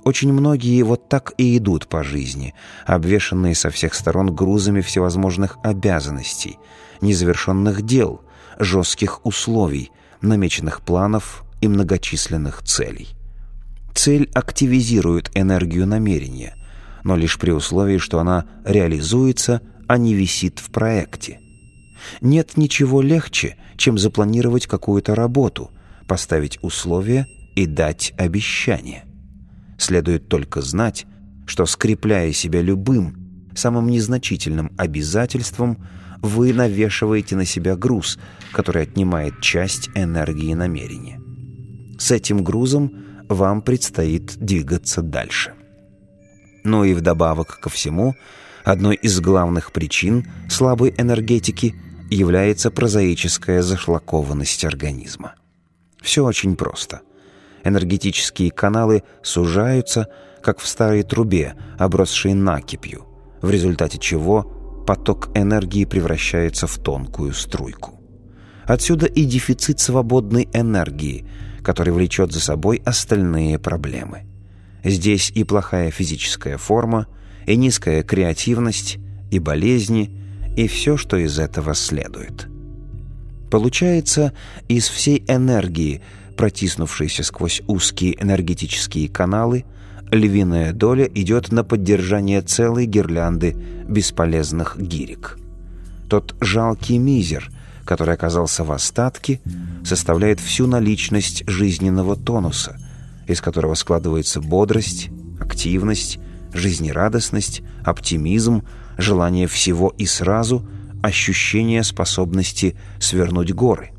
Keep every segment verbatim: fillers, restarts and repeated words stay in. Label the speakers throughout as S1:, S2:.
S1: Очень многие вот так и идут по жизни, обвешанные со всех сторон грузами всевозможных обязанностей, незавершенных дел, жестких условий, намеченных планов и многочисленных целей. Цель активизирует энергию намерения, но лишь при условии, что она реализуется, а не висит в проекте. Нет ничего легче, чем запланировать какую-то работу, поставить условия и дать обещание. Следует только знать, что, скрепляя себя любым, самым незначительным обязательством, вы навешиваете на себя груз, который отнимает часть энергии намерения. С этим грузом вам предстоит двигаться дальше. Ну и вдобавок ко всему, одной из главных причин слабой энергетики является прозаическая зашлакованность организма. Все очень просто. Энергетические каналы сужаются, как в старой трубе, обросшей накипью, в результате чего поток энергии превращается в тонкую струйку. Отсюда и дефицит свободной энергии, который влечет за собой остальные проблемы. Здесь и плохая физическая форма, и низкая креативность, и болезни, и все, что из этого следует. Получается, из всей энергии, протиснувшейся сквозь узкие энергетические каналы, львиная доля идет на поддержание целой гирлянды бесполезных гирек. Тот жалкий мизер, который оказался в остатке, составляет всю наличность жизненного тонуса, из которого складывается бодрость, активность, жизнерадостность, оптимизм, желание всего и сразу, ощущение способности свернуть горы.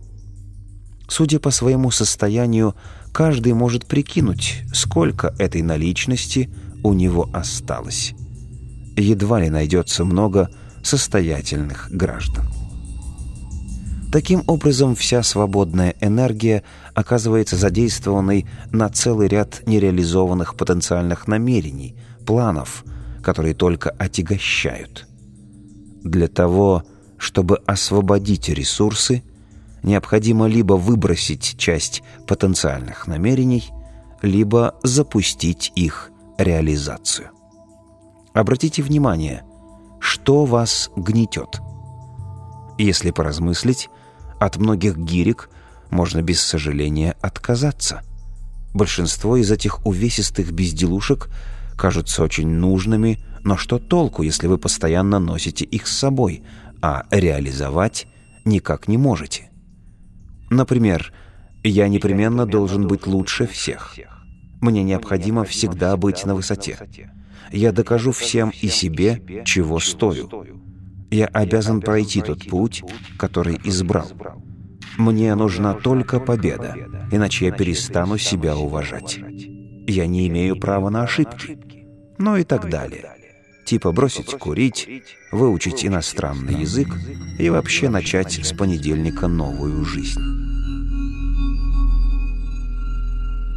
S1: Судя по своему состоянию, каждый может прикинуть, сколько этой наличности у него осталось. Едва ли найдется много состоятельных граждан. Таким образом, вся свободная энергия оказывается задействованной на целый ряд нереализованных потенциальных намерений, планов, которые только отягощают. Для того, чтобы освободить ресурсы, необходимо либо выбросить часть потенциальных намерений, либо запустить их реализацию. Обратите внимание, что вас гнетет. Если поразмыслить, от многих гирек можно без сожаления отказаться. Большинство из этих увесистых безделушек кажутся очень нужными, но что толку, если вы постоянно носите их с собой, а реализовать никак не можете? Например, «Я непременно должен быть лучше всех. Мне необходимо всегда быть на высоте. Я докажу всем и себе, чего стою. Я обязан пройти тот путь, который избрал. Мне нужна только победа, иначе я перестану себя уважать. Я не имею права на ошибки». Ну и так далее. Типа бросить курить, выучить иностранный язык и вообще начать с понедельника новую жизнь.